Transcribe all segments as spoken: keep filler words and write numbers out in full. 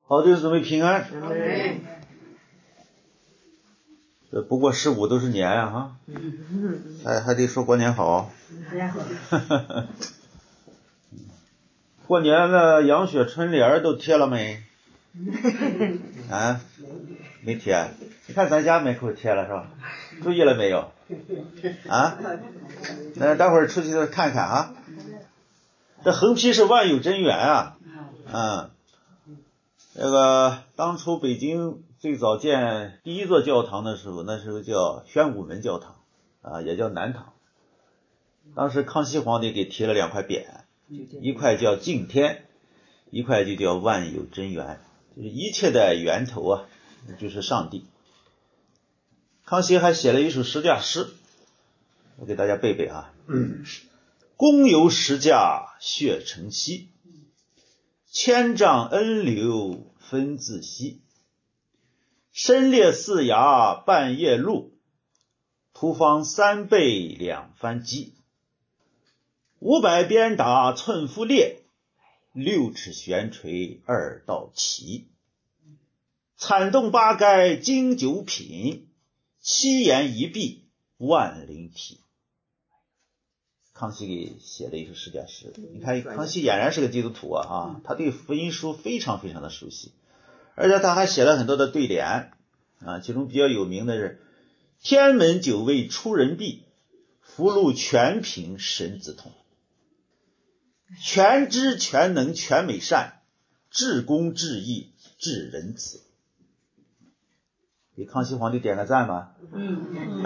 好弟兄姊妹平安。 嗯、 这不过十五都是年呀、啊、哈，还还得说过年好。过年的杨雪春联都贴了没？啊，没贴。你看咱家门口贴了是吧？注意了没有？啊，那待会儿出去看看啊。这横批是万有真源啊，嗯。这个当初北京最早建第一座教堂的时候，那时候叫宣武门教堂啊，也叫南堂。当时康熙皇帝给贴了两块匾，一块叫敬天，一块就叫万有真源，就是一切的源头啊，就是上帝。康熙还写了一首十架诗，我给大家背背啊。嗯，公由十架血成溪，千丈恩流分自息，深裂四崖半夜路，途方三倍两番机。五百鞭打寸腹裂，六尺悬垂二道齐。惨动八该经九品，七言一臂万灵体。康熙给写的一首十架诗，你看康熙俨然是个基督徒啊，啊他对福音书非常非常的熟悉，而且他还写了很多的对联啊，其中比较有名的是天门九位出人臂，福禄全凭神子通，全知全能全美善，至公至义至仁慈。给康熙皇帝点个赞吧。嗯，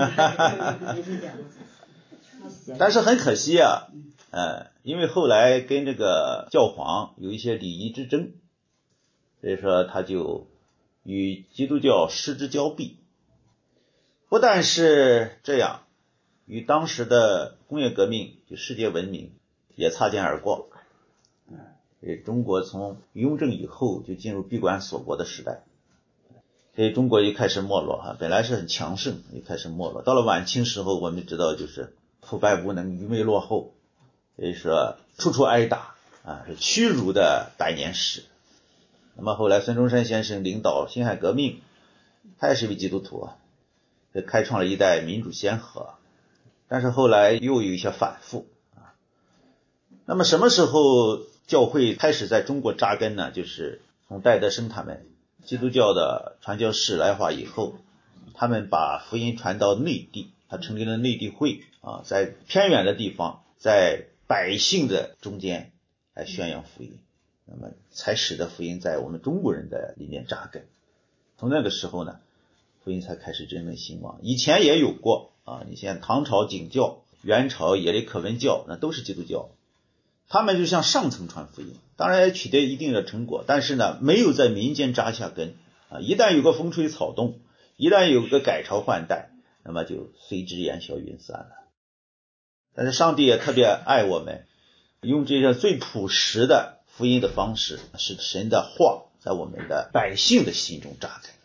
但是很可惜啊，呃，因为后来跟这个教皇有一些礼仪之争，所以说他就与基督教失之交臂。不但是这样，与当时的工业革命就世界文明也擦肩而过。所以中国从雍正以后就进入闭关锁国的时代，所以中国就开始没落哈，本来是很强盛，就开始没落。到了晚清时候，我们知道就是腐败无能、愚昧落后，所以说处处挨打啊，是屈辱的百年史。那么后来孙中山先生领导辛亥革命，他也是位基督徒啊，开创了一代民主先河。但是后来又有一些反复啊。那么什么时候教会开始在中国扎根呢？就是从戴德生他们基督教的传教士来华以后，他们把福音传到内地，他成立了内地会啊，在偏远的地方，在百姓的中间来宣扬福音，那么才使得福音在我们中国人的里面扎根。从那个时候呢，福音才开始真正兴旺。以前也有过啊，你像唐朝景教、元朝耶里可文教，那都是基督教，他们就向上层传福音，当然也取得一定的成果，但是呢，没有在民间扎下根啊。一旦有个风吹草动，一旦有个改朝换代，那么就随之烟消云散了。但是上帝也特别爱我们，用这些最朴实的福音的方式，使神的话在我们的百姓的心中扎根。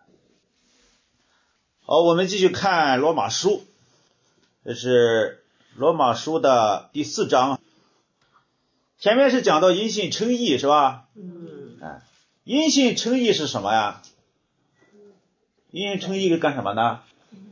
好，我们继续看罗马书，这是罗马书的第四章。前面是讲到因信称义是吧？嗯，哎，因信称义是什么呀？因信称义是干什么呢？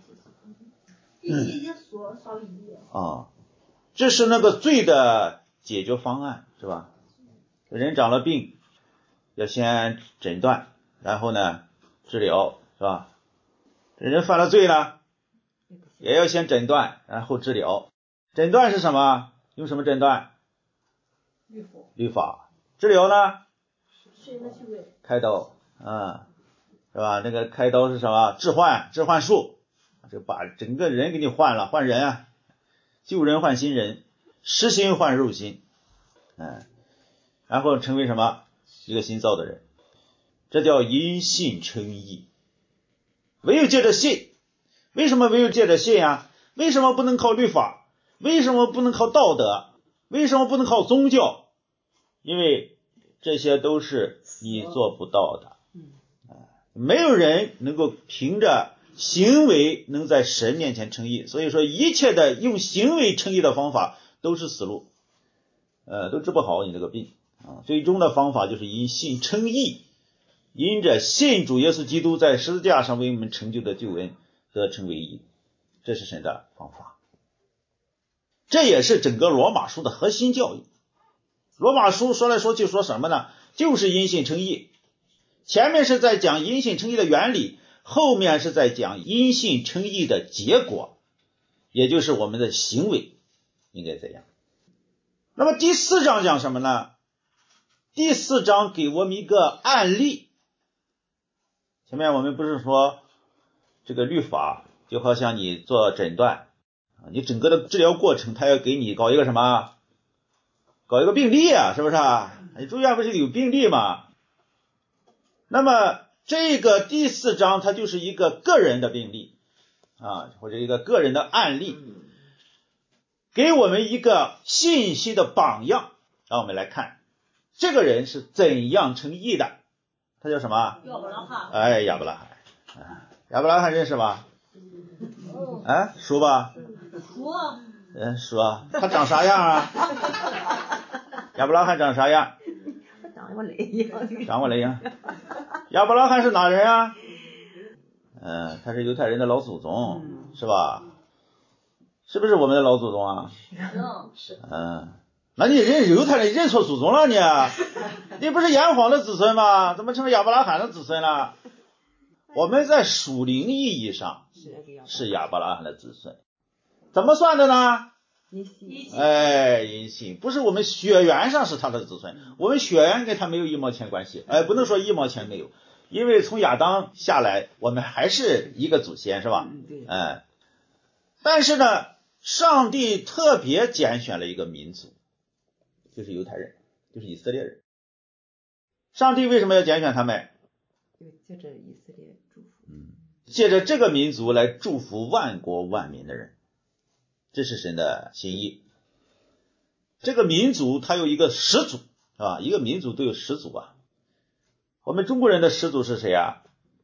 嗯， 啊，这是那个罪的解决方案是吧？人长了病，要先诊断，然后呢治疗是吧？人犯了罪呢，也要先诊断，然后治疗。诊断是什么？用什么诊断？ 律法。 律法。治疗呢？ 是开刀，啊、嗯，是吧？那个开刀是什么？置换，置换术，就把整个人给你换了，换人啊，旧人换新人，实心换肉心，嗯，然后成为什么？一个新造的人，这叫因信称义。唯有借着信，为什么唯有借着信啊？为什么不能靠律法？为什么不能靠道德？为什么不能靠宗教？因为这些都是你做不到的，没有人能够凭着行为能在神面前称义，所以说一切的用行为称义的方法都是死路，呃，都治不好你这个病啊。最终的方法就是因信称义， 因着信主耶稣基督在十字架上为我们成就的救恩得成为义，这是神的方法。这也是整个罗马书的核心教义。罗马书说来说去说什么呢？就是因信称义。前面是在讲因信称义的原理，后面是在讲因信称义的结果，也就是我们的行为应该怎样。那么第四章讲什么呢？第四章给我们一个案例。前面我们不是说这个律法就好像你做诊断，你整个的治疗过程他要给你搞一个什么，搞一个病例啊，是不是啊？你住院不是有病例吗？那么这个第四章它就是一个个人的病例啊，或者一个个人的案例，给我们一个信息的榜样。让我们来看这个人是怎样称义的。他叫什么？ 亚伯拉罕。 哎，亚伯拉罕。亚伯拉罕认识吧？哎，熟吧？ 熟啊。 嗯，熟啊。他长啥样啊？亚伯拉罕长啥样？ 长我雷一样。 长我雷一样。亚伯拉罕是哪人啊？嗯，他是犹太人的老祖宗，是吧？是不是我们的老祖宗啊？ 是。 嗯，那你认犹太人认错祖宗了你？你不是炎黄的子孙吗？怎么成了亚伯拉罕的子孙了？我们在属灵意义上是亚伯拉罕的子孙，怎么算的呢？ 因信。 哎，因信，不是我们血缘上是他的子孙，我们血缘跟他没有一毛钱关系。哎，不能说一毛钱没有，因为从亚当下来，我们还是一个祖先，是吧？哎，但是呢，上帝特别拣选了一个民族，就是犹太人，就是以色列人。上帝为什么要拣选他们？ 借着以色列祝福， 嗯，借着这个民族来祝福万国万民的人，这是神的心意。这个民族它有一个始祖，是吧？一个民族都有始祖啊。我们中国人的始祖是谁啊？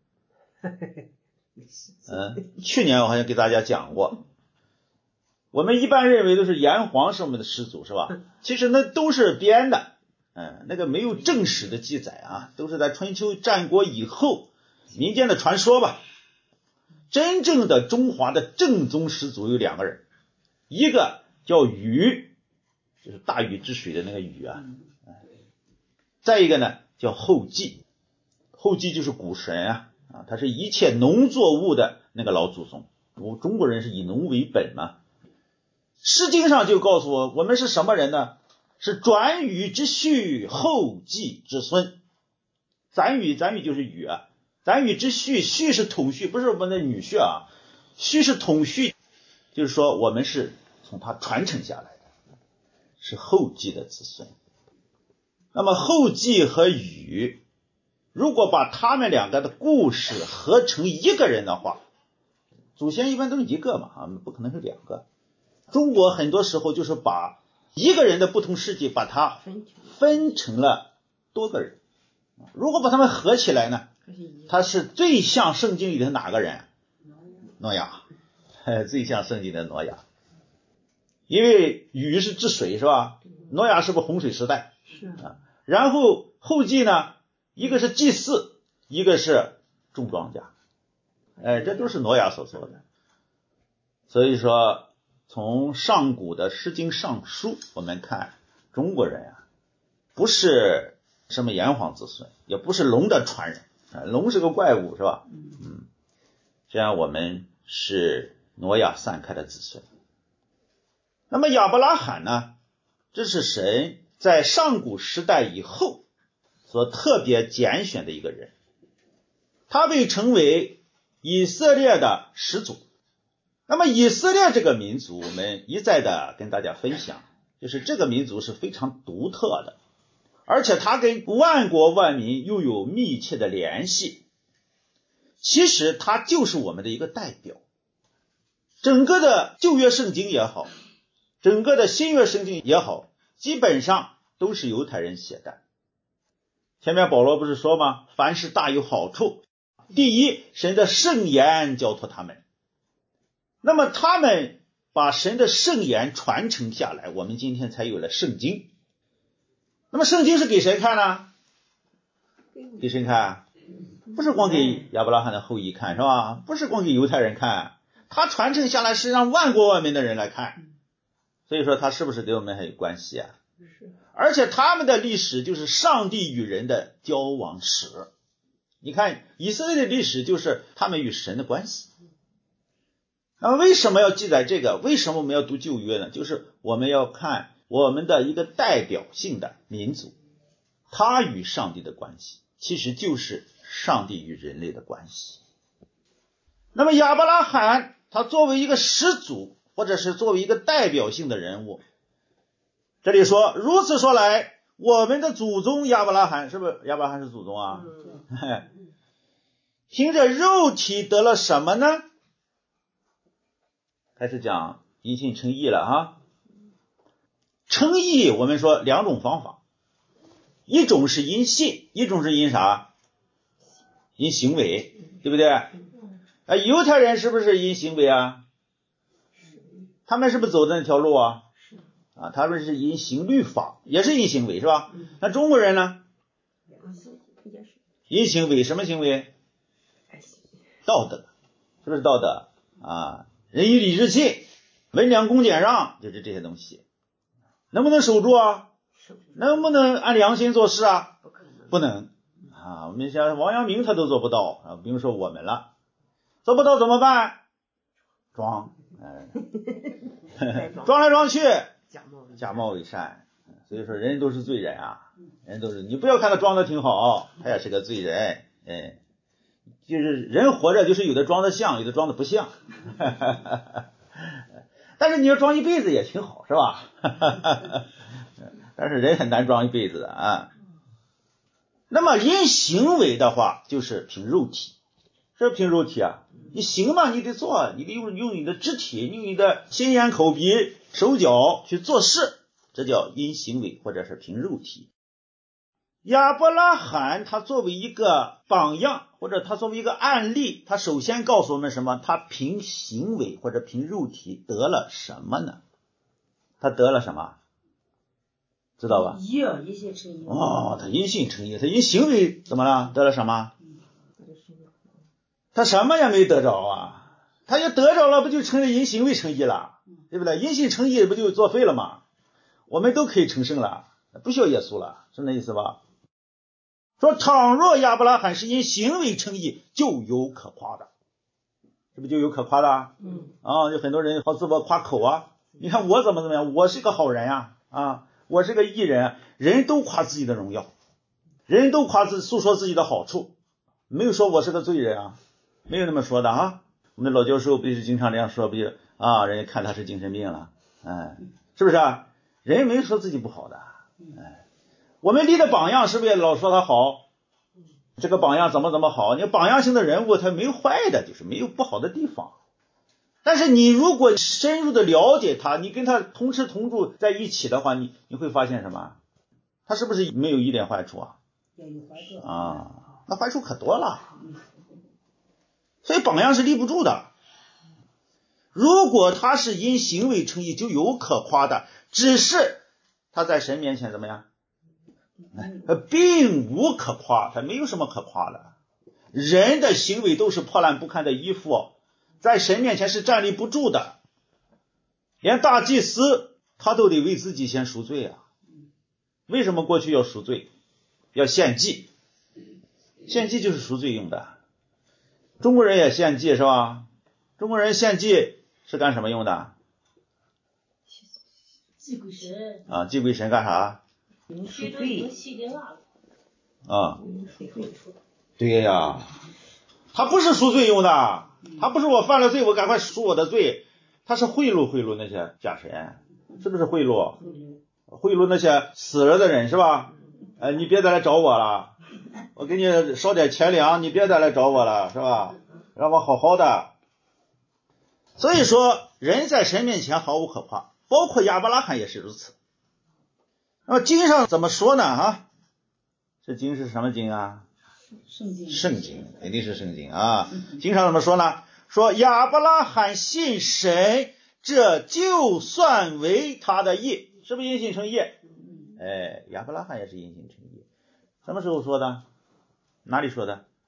嗯，去年我好像给大家讲过，我们一般认为都是炎黄是我们的始祖，是吧？其实那都是编的，嗯，那个没有正史的记载啊，都是在春秋战国以后民间的传说吧。真正的中华的正宗始祖有两个人，一个叫禹，就是大禹治水的那个禹啊，再一个呢叫后稷，后稷就是谷神啊，啊，他是一切农作物的那个老祖宗。我中国人是以农为本嘛，诗经上就告诉我，我们是什么人呢？是转禹之婿，后稷之孙。咱禹，咱禹就是禹啊，咱禹之婿，婿是统婿，不是我们的女婿啊，婿是统婿，就是说我们是从他传承下来的，是后稷的子孙。那么后稷和禹，如果把他们两个的故事合成一个人的话，祖先一般都是一个嘛，啊，不可能是两个。中国很多时候就是把一个人的不同事迹把它分成了多个人，如果把他们合起来呢，他是最像圣经里的哪个人？挪亚，最像圣经的挪亚。因为禹是治水，是吧？挪亚是不是洪水时代？ 是啊。然后后稷呢，一个是祭祀，一个是种庄稼，哎，这都是挪亚所做的。所以说从上古的诗经上书我们看，中国人啊不是什么炎黄子孙，也不是龙的传人啊，龙是个怪物，是吧？嗯，这样我们是挪亚散开的子孙。那么亚伯拉罕呢，这是神在上古时代以后所特别拣选的一个人，他被称为以色列的始祖。那么以色列这个民族，我们一再的跟大家分享，就是这个民族是非常独特的，而且它跟万国万民又有密切的联系。其实它就是我们的一个代表。整个的旧约圣经也好，整个的新约圣经也好，基本上都是犹太人写的。前面保罗不是说吗？凡事大有好处。第一，神的圣言交托他们，那么他们把神的圣言传承下来，我们今天才有了圣经。那么圣经是给谁看呢？给谁看？ 不是光给亚伯拉罕的后裔看，是吧？不是光给犹太人看，他传承下来是让万国万民的人来看。所以说他是不是跟我们很有关系啊？而且他们的历史就是上帝与人的交往史。你看以色列的历史就是他们与神的关系。那么为什么要记载这个？为什么我们要读旧约呢？就是我们要看我们的一个代表性的民族，他与上帝的关系其实就是上帝与人类的关系。那么亚伯拉罕他作为一个始祖，或者是作为一个代表性的人物，这里说如此说来，我们的祖宗亚伯拉罕，是不是亚伯拉罕是祖宗啊？嗯、凭着肉体得了什么呢？开始讲因信称义了哈。称义我们说两种方法，一种是因信，一种是因啥？因行为，对不对？啊，犹太人是不是因行为啊？他们是不是走的那条路啊？啊，他们是因行律法，也是因行为，是吧？那中国人呢？因行为，什么行为？道德，是不是道德啊？仁义礼智信，温良恭俭让，就是这些东西。能不能守住啊？能不能按良心做事啊？不能啊！我们像王阳明他都做不到啊，不用说我们了。做不到怎么办？装，哎、装来装去，假冒伪善。所以说人都是罪人啊，人都是，你不要看他装的挺好，他也是个罪人。哎，就是人活着就是有的装的像，有的装的不像。但是你要装一辈子也挺好，是吧？但是人很难装一辈子的啊。那么因行为的话，就是凭肉体，是不是凭肉体啊？你行嘛，你得做，你得用用你的肢体，用你的心眼口鼻手脚去做事，这叫因行为或者是凭肉体。亚伯拉罕他作为一个榜样，或者他作为一个案例，他首先告诉我们什么？他凭行为或者凭肉体得了什么呢？他得了什么？知道吧？哦，他因信称义，他因行为怎么了？得了什么？他什么也没得着啊！他要得着了，不就成了因行为称义了？对不对？因信称义不就作废了吗？我们都可以成圣了，不需要耶稣了，是那意思吧？说倘若亚伯拉罕是因行为称义，就有可夸的，是不是就有可夸的？嗯啊，有很多人好自我夸口啊，你看我怎么怎么样，我是个好人呀，啊，我是个义人，人都夸自己的荣耀，人都夸自诉说自己的好处，没有说我是个罪人啊，没有那么说的啊。我们的老教授不是经常这样说，不就啊，人家看他是精神病了，哎，是不是啊？人没说自己不好的，哎。我们立的榜样是不是也老说他好？这个榜样怎么怎么好？你榜样性的人物他没有坏的，就是没有不好的地方。但是你如果深入的了解他，你跟他同吃同住在一起的话，你你会发现什么？他是不是没有一点坏处啊？啊，那坏处可多了。所以榜样是立不住的。如果他是因行为称义，就有可夸的，只是他在神面前怎么样？并无可夸，他没有什么可夸的。人的行为都是破烂不堪的衣服，在神面前是站立不住的。连大祭司他都得为自己先赎罪啊。为什么过去要赎罪？要献祭，献祭就是赎罪用的。中国人也献祭是吧？中国人献祭是干什么用的？ 祭鬼神啊，祭鬼神干啥？ 血都已经洗净了啊，对呀，他不是赎罪用的，他不是我犯了罪我赶快赎我的罪，他是贿赂贿赂那些假神，是不是贿赂？贿赂那些死了的人是吧？呃，你别再来找我了，我给你烧点钱粮，你别再来找我了，是吧？让我好好的。所以说人在神面前毫无可夸，包括亚伯拉罕也是如此。那么经上怎么说呢？啊，这经是什么经啊？ 圣经， 圣经肯定是圣经啊。经上怎么说呢？说亚伯拉罕信神，这就算为他的义，是不是因信称义？哎，亚伯拉罕也是因信称义。什么时候说的？哪里说的？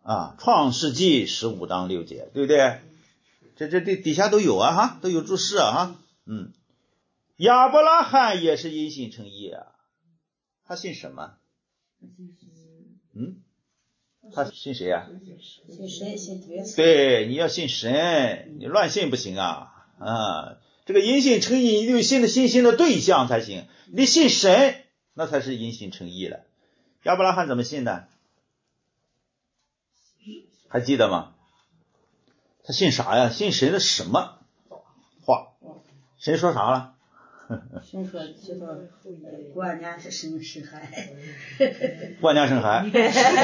啊，创世纪十五章六节，对不对？这这这底下都有啊哈，都有注释啊哈。嗯，亚伯拉罕也是因信称义啊，他信什么？嗯，他信谁呀、啊？ 信神，信耶稣。 对，你要信神，你乱信不行啊啊！这个因信称义，你得有信的信心的对象才行。你信神，那才是因信称义了。亚伯拉罕怎么信的？还记得吗？他信啥呀？信神的什么话？神说啥了？ 神说就说过年是生是孩， 过年生孩。 你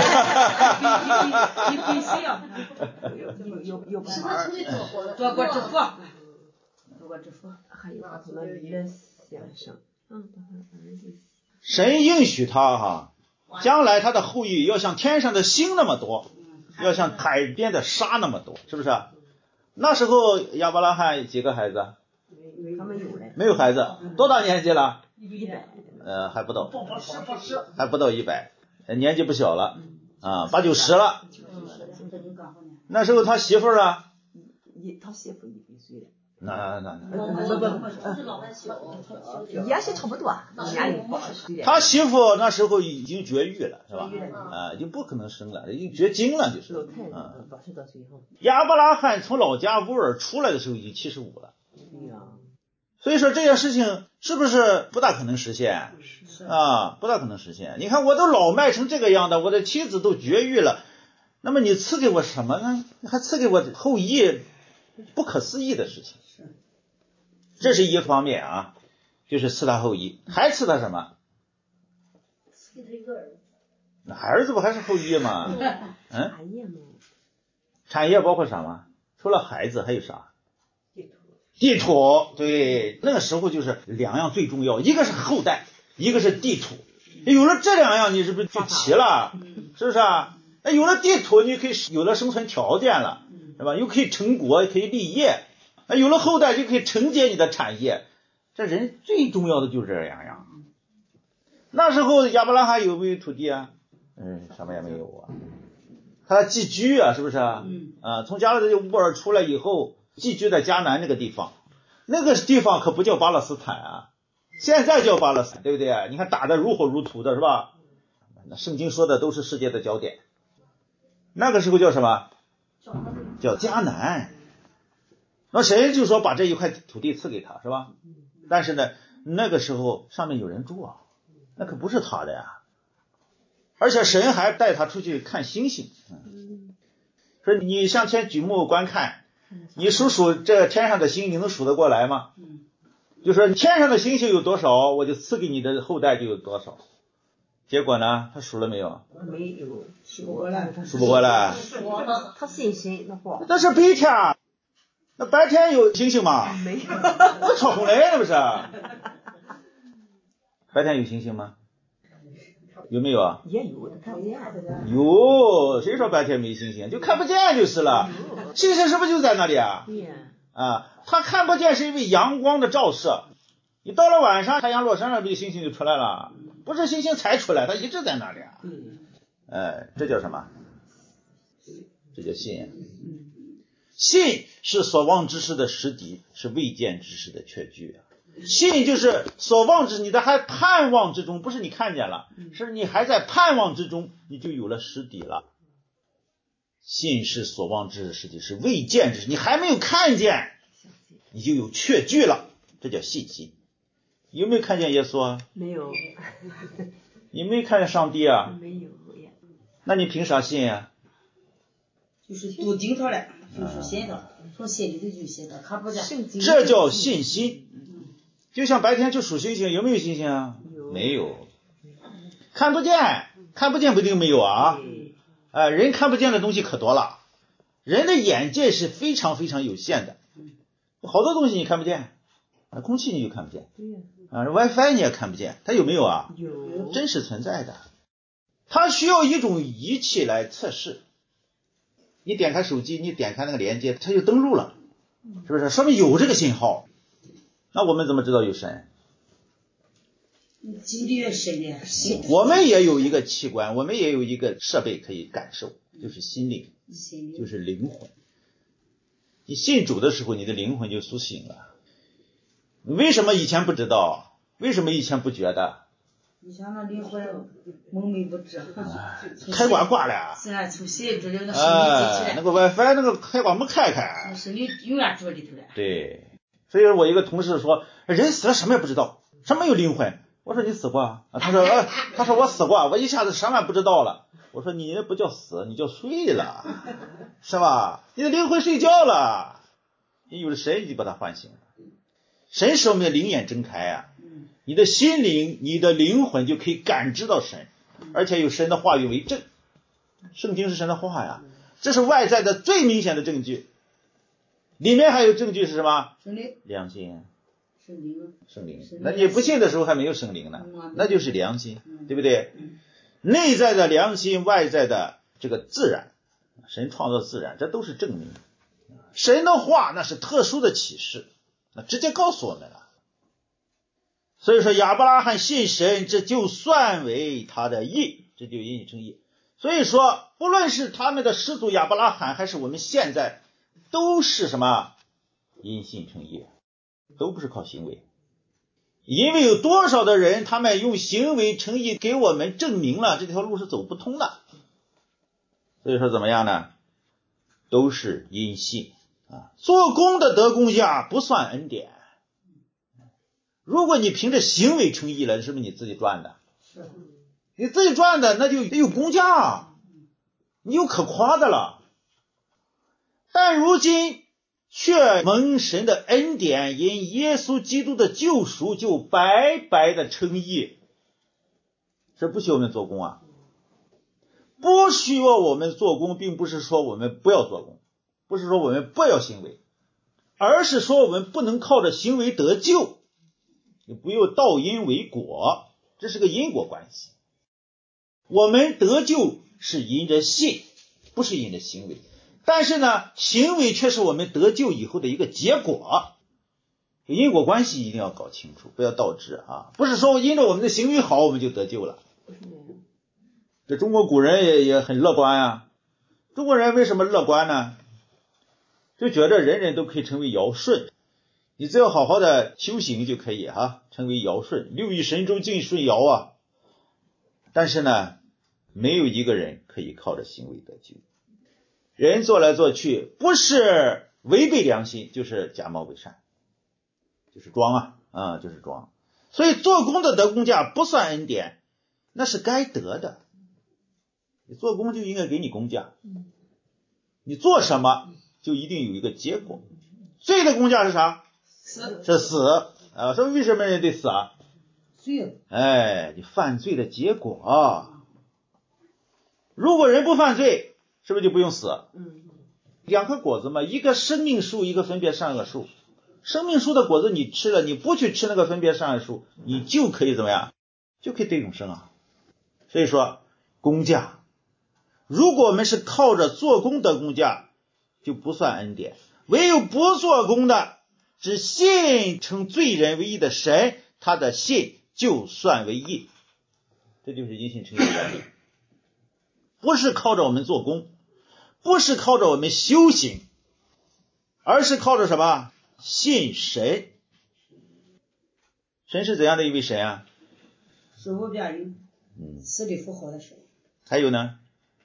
必须要有有有本儿， 多国之福，多国之福， 还有他的离了先生，嗯，儿子。 神应许他哈，将来他的后裔要像天上的星那么多，要像海边的沙那么多，是不是？那时候亚伯拉罕几个孩子？ 他们有嘞， 没有孩子，多大年纪了？ 一百， 呃，还不到，还不到一百，年纪不小了啊，八九十了。那时候他媳妇儿啊， 他媳妇一百岁了。 那那那， 不不不，也是差不多，年龄不他媳妇那时候已经绝育了，是吧？啊，就不可能生了，已经绝经了，就是。啊， 八十多岁后。 亚伯拉罕从老家乌尔出来的时候已经七十五了。所以说这件事情是不是不大可能实现啊？不大可能实现。你看我都老迈成这个样的，我的妻子都绝育了，那么你赐给我什么呢？还赐给我后裔，不可思议的事情。这是一方面啊，就是赐他后裔，还赐他什么？ 赐给他一个儿子。 那儿子不还是后裔吗？嗯， 产业吗？ 产业包括啥吗？除了孩子还有啥？地土，对，那个时候就是两样最重要，一个是后代，一个是地土。有了这两样，你是不是就齐了？是不是啊？那有了地土，你可以有了生存条件了，是吧？又可以成国，可以立业。那有了后代，就可以承接你的产业。这人最重要的就是这两样。那时候亚伯拉罕有没有土地啊？嗯，什么也没有啊。他寄居啊，是不是啊？啊，从加勒底乌尔出来以后，寄居在迦南那个地方，那个地方可不叫巴勒斯坦啊，现在叫巴勒斯坦，对不对？你看打得如火如荼的是吧？那圣经说的都是世界的焦点。那个时候叫什么？叫迦南。那神就说把这一块土地赐给他，是吧？但是呢，那个时候上面有人住啊，那可不是他的呀。而且神还带他出去看星星，嗯，说你向天举目观看，你数数这天上的星，你能数得过来吗？就说天上的星星有多少，我就赐给你的后代就有多少。结果呢，他数了没有？ 没有， 数不过来， 数不过来。 他信心那不， 那是白天，那白天有星星吗？ 没有， 那闯红来了不是？白天有星星吗？有没有啊？ 也有的，看不见。 有，谁说白天没星星？就看不见就是了。星星是不是就在那里啊？ 对呀。 啊，他看不见是因为阳光的照射。你到了晚上，太阳落山了，这个星星就出来了。不是星星才出来，它一直在那里啊。 嗯。 哎，这叫什么？这叫信。信是所望之事的实底，是未见之事的确据啊。信就是所望之，你的还盼望之中，不是你看见了，是你还在盼望之中，你就有了实底了。信是所望之事实底，是未见之事，你还没有看见，你就有确据了，这叫信心。有没有看见耶稣啊？ 没有。 你没有看见上帝啊？ 没有。 那你凭啥信啊？ 就是读经上了，就是信的，从心里头就信的，看不见。 这叫信心。就像白天去数星星，有没有星星啊？ 有。 没有。看不见，看不见不一定没有啊。呃，人看不见的东西可多了，人的眼界是非常非常有限的，好多东西你看不见，啊，空气你就看不见，啊 ，WiFi 你也看不见，它有没有啊？ 有， 真实存在的。它需要一种仪器来测试。你点开手机，你点开那个连接，它就登录了，是不是？说明有这个信号。那我们怎么知道有神？ 经历越深的信。 我们也有一个器官，我们也有一个设备可以感受。 就是心灵， 心灵就是灵魂。你信主的时候，你的灵魂就苏醒了。为什么以前不知道？为什么以前不觉得？ 你想那灵魂蒙昧不知， 开关挂了。 是啊，从心里那哎，那个 WiFi 那个开关没开开。 那是你永远住里头的。 对，所以我一个同事说，人死了什么也不知道，什么有灵魂？我说你死过啊？他说，呃，他说我死过，我一下子什么也不知道了。我说你那不叫死，你叫睡了，是吧？你的灵魂睡觉了，你有了神，你就把它唤醒了。神使我们的灵眼睁开啊，你的心灵，你的灵魂就可以感知到神，而且有神的话语为证。圣经是神的话呀，这是外在的最明显的证据。里面还有证据是什么？良心。 圣灵。 圣灵。那你不信的时候还没有圣灵呢，那就是良心，对不对？内在的良心，外在的这个自然，神创造自然，这都是证明。神的话那是特殊的启示，那直接告诉我们了。所以说亚伯拉罕信神，这就算为他的义，这就因信称义。所以说不论是他们的始祖亚伯拉罕还是我们现在，都是什么？因信称义，都不是靠行为。因为有多少的人他们用行为称义给我们证明了这条路是走不通的。所以说怎么样呢？都是因信啊。做工的得工价不算恩典。如果你凭着行为称义了，是不是你自己赚的？ 是你自己赚的，那就得有工价，你有可夸的了。但如今却蒙神的恩典，因耶稣基督的救赎，就白白的称义。这不需要我们做工啊，不需要我们做工，并不是说我们不要做工，不是说我们不要行为，而是说我们不能靠着行为得救，你不要倒因为果，这是个因果关系。我们得救是因着信，不是因着行为。但是呢，行为却是我们得救以后的一个结果。因果关系一定要搞清楚，不要倒置啊！不是说因着我们的行为好我们就得救了。这中国古人也也很乐观啊。中国人为什么乐观呢？就觉得人人都可以成为尧舜，你只要好好的修行就可以哈、啊，成为尧舜，六艺神州尽舜尧啊。但是呢，没有一个人可以靠着行为得救。人做来做去，不是违背良心，就是假冒伪善，就是装啊啊，就是装。所以做工的得工价不算恩典，那是该得的。你做工就应该给你工价，你做什么就一定有一个结果。罪的工价是啥？ 死是死啊！说为什么人得死啊？ 罪， 哎，你犯罪的结果啊。如果人不犯罪，是不是就不用死？ 嗯， 两颗果子嘛，一个生命树，一个分别善恶树。生命树的果子你吃了，你不去吃那个分别善恶树，你就可以怎么样？就可以得永生啊。所以说工价，如果我们是靠着做工得工价，就不算恩典。唯有不做工的，只信称罪人为义的神，他的信就算为义。这就是因信称义的原理。不是靠着我们做工，不是靠着我们修行，而是靠着什么？信神。神是怎样的一位神啊？ 是无边人， 嗯， 死里复活的神。 还有呢，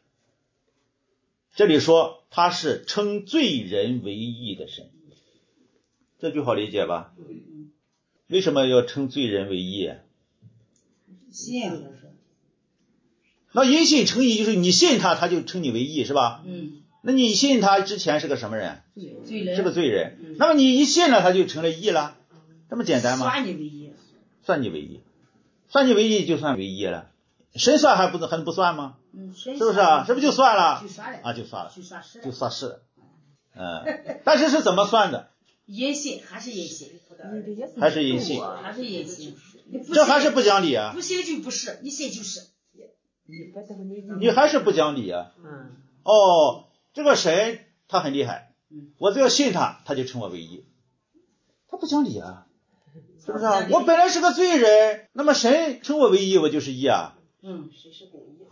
这里说他是称罪人为义的神，这句好理解吧？为什么要称罪人为义啊？ 信啊， 那因信称义就是你信他，他就称你为义，是吧？ 嗯， 那你信他之前是个什么人？ 罪人， 是个罪人。 嗯， 那么你一信了，他就成了义了，这么简单吗？ 算你为义， 算你为义，算你为义就算为义了。神算还不还不算吗？ 嗯，是是不是啊？是不是就算了？ 就算了啊，就算了， 就算是就算是。嗯，但是是怎么算的？ 因信还是因信， 还是因信， 还是因信， 这还是不讲理啊！ 不信就不是，你信就是。 你还是不讲理啊！ 嗯， 哦，这个神他很厉害，我只要信他，他就称我为义，他不讲理啊，是不是啊？我本来是个罪人，那么神称我为义，我就是义啊。 嗯， 啊，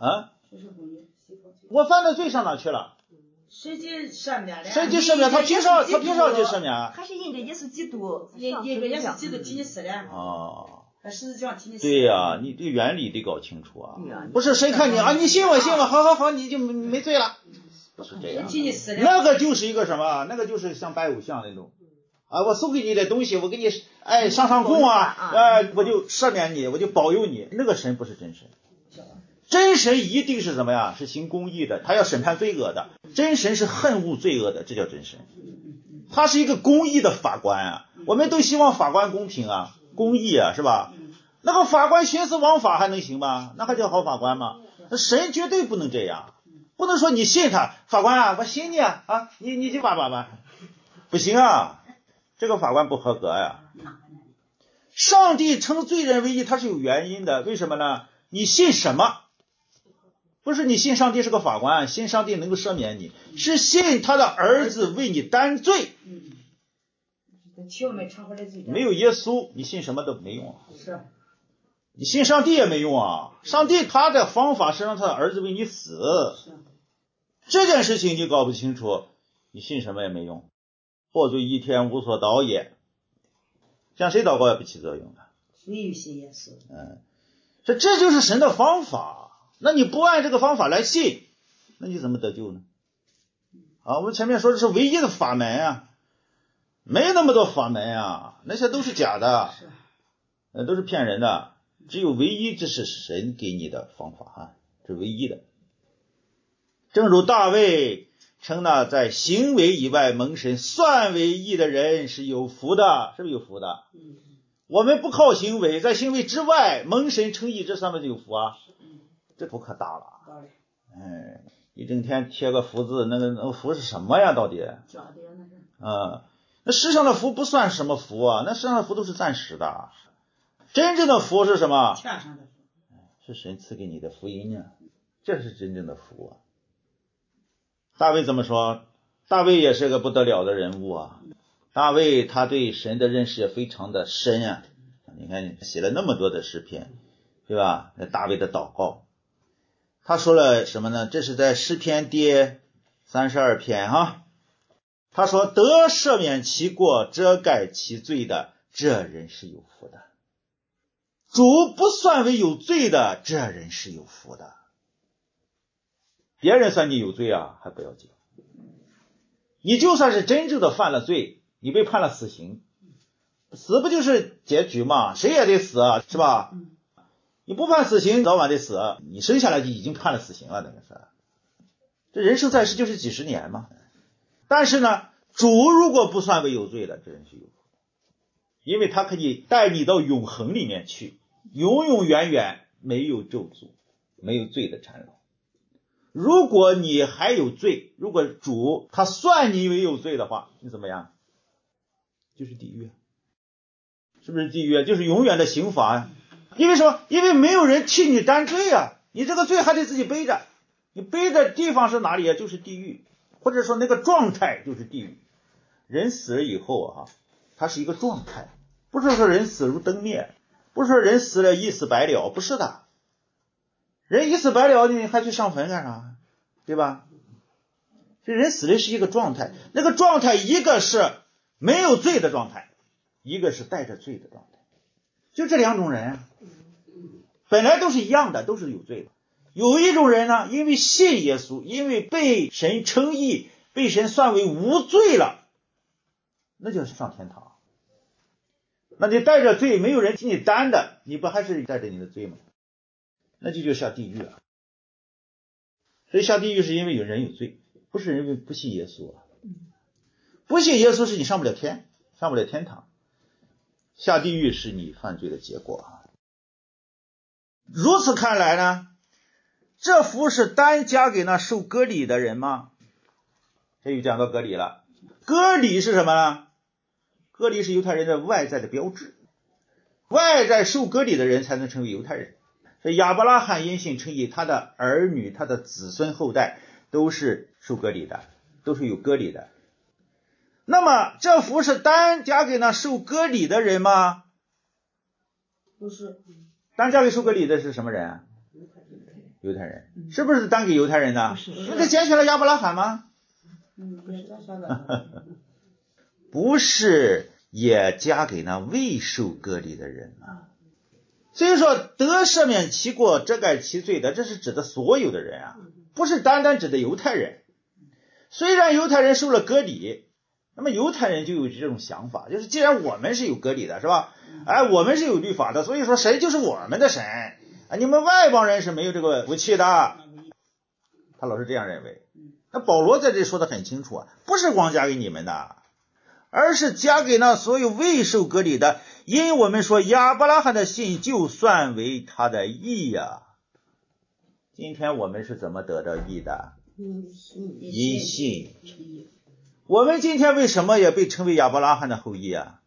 我犯的罪上哪去了？ 谁去赦免了？ 谁去赦免？他凭啥？他凭啥去赦免？ 还是因着耶稣基督， 因因着耶稣基督替你死了。 哦， 十字架替你死。 对呀、啊，你这个原理得搞清楚啊！不是谁看你啊，你信我信我，好好好，你就没罪了，不是这样。 替你死了。 那个就是一个什么？那个就是像拜偶像那种啊！我送给你的东西，我给你哎上上供啊，哎，我就赦免你，我就保佑你。那个神不是真神。真神一定是什么呀？是行公义的，他要审判罪恶的。真神是恨恶罪恶的，这叫真神。他是一个公义的法官啊！我们都希望法官公平啊、公义啊，是吧？那个法官徇私枉法还能行吗？那还叫好法官吗？那神绝对不能这样，不能说你信他，法官啊，我信你啊，啊，你你就把把把，不行啊，这个法官不合格呀。上帝称罪人为义，他是有原因的，为什么呢？你信什么？不是你信上帝是个法官，信上帝能够赦免你，是信他的儿子为你担罪。没有耶稣，你信什么都没用。 是， 你信上帝也没用啊！上帝他的方法是让他的儿子为你死，这件事情你搞不清楚，你信什么也没用。祸罪一天无所祷也，向谁祷告也不起作用的。 唯有信耶稣。 嗯，这这就是神的方法。那你不按这个方法来信，那你怎么得救呢？啊，我们前面说的是唯一的法门啊，没那么多法门啊，那些都是假的，那都是骗人的。只有唯一，这是神给你的方法啊，这是唯一的。正如大卫称那在行为以外蒙神算为义的人是有福的，是不是有福的？我们不靠行为，在行为之外蒙神称义，这上面就有福啊。这福可大了，哎，一整天贴个福字，那个那个福是什么呀？到底？啊、嗯，那世上的福不算什么福啊，那世上的福都是暂时的，真正的福是什么？是神赐给你的福音啊，这是真正的福啊。大卫怎么说？大卫也是个不得了的人物啊。大卫他对神的认识也非常的深啊，你看写了那么多的诗篇，对吧？那大卫的祷告。他说了什么呢？这是在诗篇第三十二篇哈。他说得赦免其过遮盖其罪的，这人是有福的。主不算为有罪的，这人是有福的。别人算你有罪啊，还不要紧。你就算是真正的犯了罪，你被判了死刑，死不就是结局吗？谁也得死啊，是吧？你不判死刑，早晚得死。你生下来就已经判了死刑了，那个是。这人生在世就是几十年嘛。但是呢，主如果不算为有罪的，这人是有福的，因为他可以带你到永恒里面去，永永远远没有咒诅，没有罪的缠绕。如果你还有罪，如果主他算你为有罪的话，你怎么样？就是地狱，是不是地狱？就是永远的刑罚呀。因为什么？因为没有人替你担罪啊，你这个罪还得自己背着，你背的地方是哪里啊？就是地狱，或者说那个状态就是地狱。人死了以后啊，它是一个状态，不是说人死如灯灭，不是说人死了一死百了，不是的。人一死百了，你还去上坟干啥？对吧？这人死的是一个状态，那个状态一个是没有罪的状态，一个是带着罪的状态，就这两种人啊，本来都是一样的，都是有罪的。有一种人呢，因为信耶稣，因为被神称义，被神算为无罪了，那就是上天堂。那你带着罪，没有人替你担的，你不还是带着你的罪吗？那就就下地狱了。所以下地狱是因为有人有罪，不是因为不信耶稣啊。不信耶稣是你上不了天，上不了天堂。下地狱是你犯罪的结果啊。如此看来呢，这福是单加给那受割礼的人吗？这又讲到割礼了。割礼是什么呢？割礼是犹太人的外在的标志，外在受割礼的人才能成为犹太人。所以亚伯拉罕因信称义，他的儿女、他的子孙后代都是受割礼的，都是有割礼的。那么这福是单加给那受割礼的人吗？ 不是。 单加给受割礼的是什么人啊？ 犹太人，是不是单给犹太人的？不是拣选了亚伯拉罕吗？ 嗯， 不是，也加给那未受割礼的人啊。所以说得赦免其过、遮盖其罪的，这是指的所有的人啊，不是单单指的犹太人。虽然犹太人受了割礼，那么犹太人就有这种想法，就是既然我们是有割礼的，是吧？哎，我们是有律法的，所以说神就是我们的神啊，你们外邦人是没有这个福气的。他老是这样认为。那保罗在这里说的很清楚啊，不是光加给你们的，而是加给那所有未受割礼的，因我们说亚伯拉罕的信就算为他的义呀、啊。今天我们是怎么得到义的？因信。我们今天为什么也被称为亚伯拉罕的后裔啊？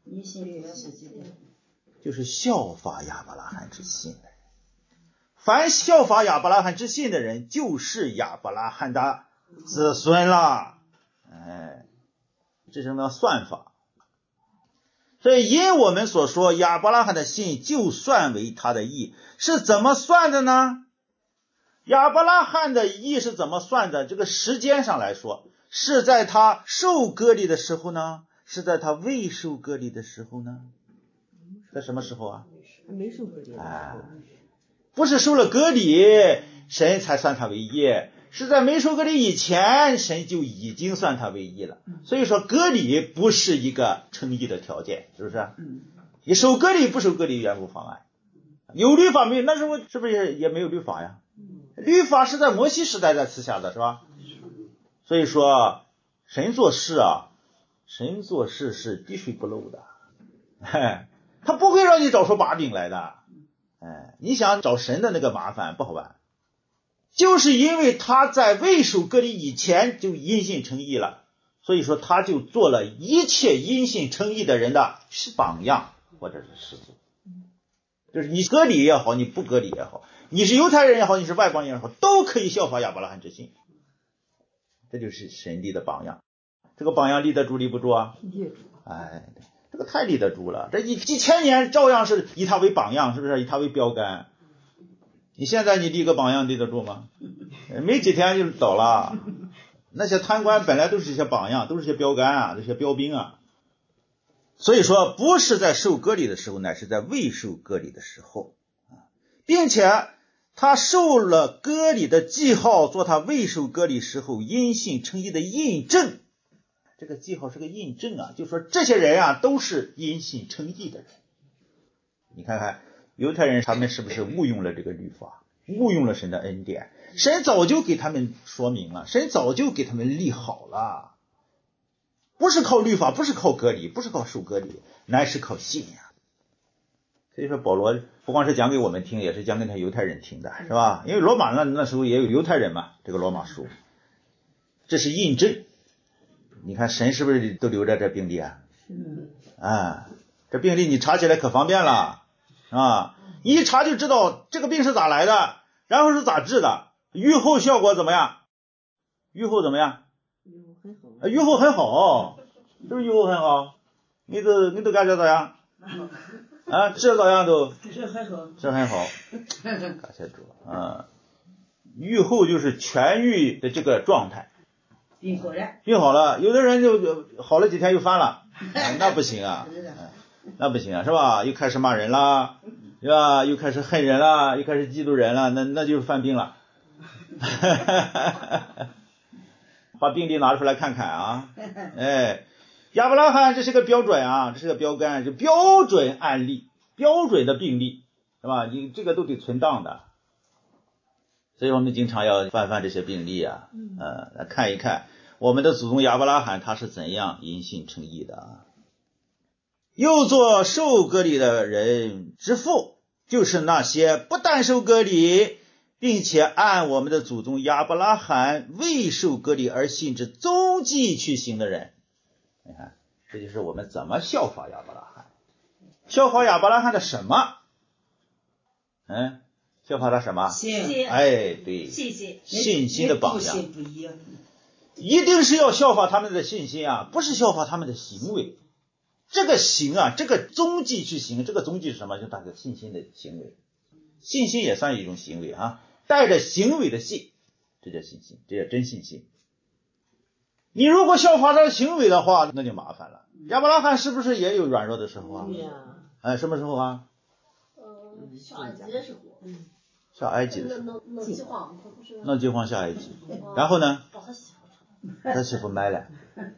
就是效法亚伯拉罕之信的人。凡效法亚伯拉罕之信的人，就是亚伯拉罕的子孙了。哎，这是那算法。所以因我们所说亚伯拉罕的信就算为他的义，是怎么算的呢？亚伯拉罕的义是怎么算的？这个时间上来说，是在他受割礼的时候呢？是在他未受割礼的时候呢？在什么时候啊？ 没受割礼。 哎，不是受了割礼神才算他为义，是在没受割礼以前神就已经算他为义了。所以说割礼不是一个称义的条件，是不是？你受割礼不受割礼原无妨碍。有律法没有？那时候是不是 也, 也没有律法呀？律法是在摩西时代在赐下的，是吧？所以说神做事啊，神做事是滴水不漏的，哎，他不会让你找出把柄来的。哎，你想找神的那个麻烦不好办，就是因为他在未受割礼以前就因信称义了，所以说他就做了一切因信称义的人的榜样或者是始祖。就是你割礼也好，你不割礼也好，你是犹太人也好，你是外邦人也好，都可以效法亚伯拉罕之信。这就是神立的榜样。这个榜样立得住立不住啊？立住。哎，这个太立得住了，这一几千年照样是以他为榜样，是不是？以他为标杆。你现在你立个榜样立得住吗？没几天就倒了。那些贪官本来都是一些榜样，都是些标杆啊，这些标兵啊。所以说不是在受割礼的时候，乃是在未受割礼的时候，并且他受了割礼的记号，做他未受割礼时候因信称义的印证。这个记号是个印证啊，就说这些人啊都是因信称义的人。你看看犹太人他们是不是误用了这个律法，误用了神的恩典？神早就给他们说明了，神早就给他们立好了。不是靠律法，不是靠割礼，不是靠受割礼，乃是靠信仰。所以说保罗不光是讲给我们听，也是讲给他犹太人听的，是吧？因为罗马那那时候也有犹太人嘛，这个罗马书，这是印证。你看神是不是都留着这病例啊？嗯，啊，这病例你查起来可方便了，啊，一查就知道这个病是咋来的，然后是咋治的，愈后效果怎么样？愈后怎么样？愈后很好，是不是愈后很好？你都你都感觉咋样？啊，治咋样都？ 是很好， 是很好。感谢主啊！愈后就是痊愈的这个状态。 病好了。 病好了，有的人就好了几天又犯了，那不行啊，那不行啊，是吧？又开始骂人了，是吧？又开始恨人了，又开始嫉妒人了，那那就是犯病了。把病例拿出来看看啊！哎，亚伯拉罕这是个标准啊，这是个标杆，就标准案例，标准的病例，是吧？你这个都得存档的，所以我们经常要翻翻这些病例啊，呃，来看一看我们的祖宗亚伯拉罕他是怎样因信称义的啊。又做受割礼的人之父，就是那些不但受割礼，并且按我们的祖宗亚伯拉罕未受割礼而信之踪迹去行的人。你看，这就是我们怎么效法亚伯拉罕。效法亚伯拉罕的什么？嗯，效法他什么？ 信。 哎，对， 信心， 信心的榜样。 不一样， 一定是要效法他们的信心啊，不是效法他们的行为。这个行啊，这个踪迹去行，这个踪迹是什么？就是他的信心的行为。信心也算一种行为啊。 带着行为的信，这叫信心，这叫真信心。你如果效法他的行为的话，那就麻烦了。亚伯拉罕是不是也有软弱的时候啊？哎，什么时候啊？ 嗯，下埃及的时候。 下埃及的时候。 弄饥荒， 弄饥荒下埃及，然后呢？他媳妇卖了。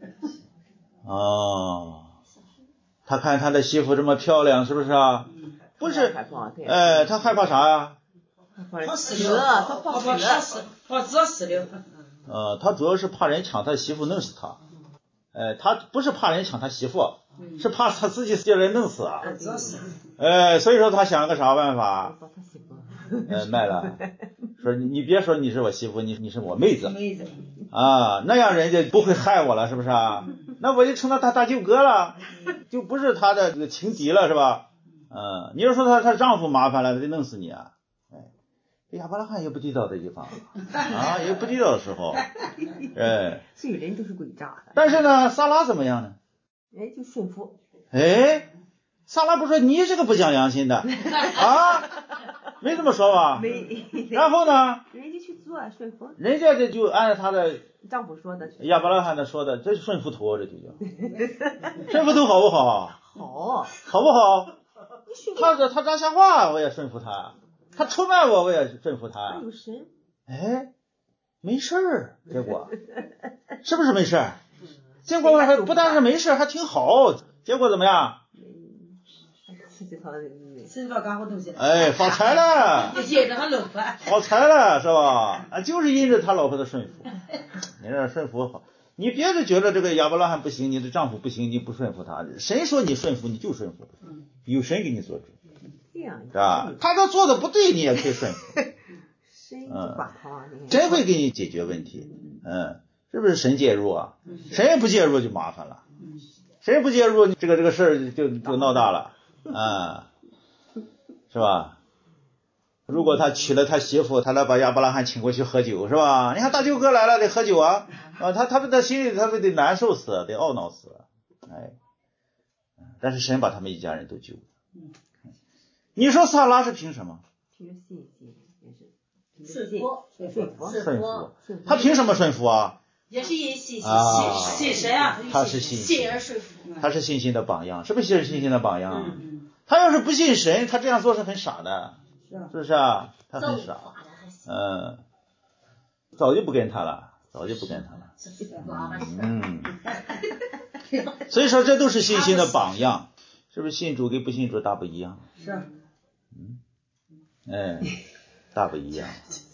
哦，他看他的媳妇这么漂亮，是不是啊？不是，哎，他害怕啥呀？ 怕死了，他怕死了，怕死死了。 呃，他主要是怕人抢他媳妇弄死他。哎，他不是怕人抢他媳妇，是怕他自己叫人弄死啊。哎，所以说他想了个啥办法？呃，卖了，说你你别说你是我媳妇，你你是我妹子。 妹子。 啊，那样人家不会害我了，是不是啊？那我就成了他大舅哥了，就不是他的这个情敌了，是吧？嗯，你要说他他丈夫麻烦了，得弄死你啊！哎，亚伯拉罕也不地道的地方啊，也不地道的时候，哎， 所以人都是诡诈的。 但是呢，撒拉怎么样呢？ 哎，就顺服。 哎，撒拉不说你这个不讲良心的啊，没这么说吧？ 没。 然后呢？ 人家去做顺服。 人家这就按照他的丈夫说的。 亚伯拉罕的说的，这是顺服图，这就叫顺服图好不好？ 好， 好不好？他这他扎瞎话，我也顺服他；他出卖我，我也顺服他。 有神。 哎，没事儿，结果是不是没事儿？结果还不但是没事，还挺好。结果怎么样？ 刺激他的，刺激到干活东西。 哎，发财了， 引着他老婆。 发财了是吧？啊，就是因着他老婆的顺服。你这顺服好，你别的觉得这个亚伯拉罕不行，你的丈夫不行，你不顺服他，谁说你顺服你就顺服，有神给你做主，是吧？他都做的不对，你也可以顺服。嗯，神会给你解决问题，嗯，是不是神介入啊？神不介入就麻烦了，神不介入，这个这个事儿就就闹大了啊，是吧？如果他娶了他媳妇，他来把亚伯拉罕请过去喝酒，是吧？你看大舅哥来了得喝酒啊，啊，他他他心里他得难受死，得懊恼死，哎，但是神把他们一家人都救了。你说撒拉是凭什么？ 凭信心，也是。 顺服，顺服， 顺服，他凭什么顺服啊？ 也是因信心， 啊， 信神啊， 他是信心， 信而顺服， 他是信心的榜样，是不是信心的榜样？嗯，他要是不信神，他这样做是很傻的，是不是啊？他很傻，嗯，早就不跟他了，早就不跟他了，嗯，所以说这都是信心的榜样，是不是？信主跟不信主大不一样？ 是， 嗯，哎。大不一样，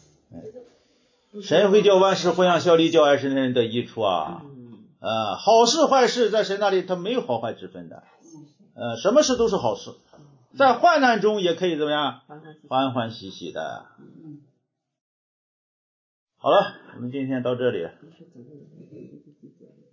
神会叫万事互相效力，叫爱神的人得益处啊！呃，好事坏事在神那里，他没有好坏之分的，呃，什么事都是好事，在患难中也可以怎么样，欢欢喜喜的。好了，我们今天到这里。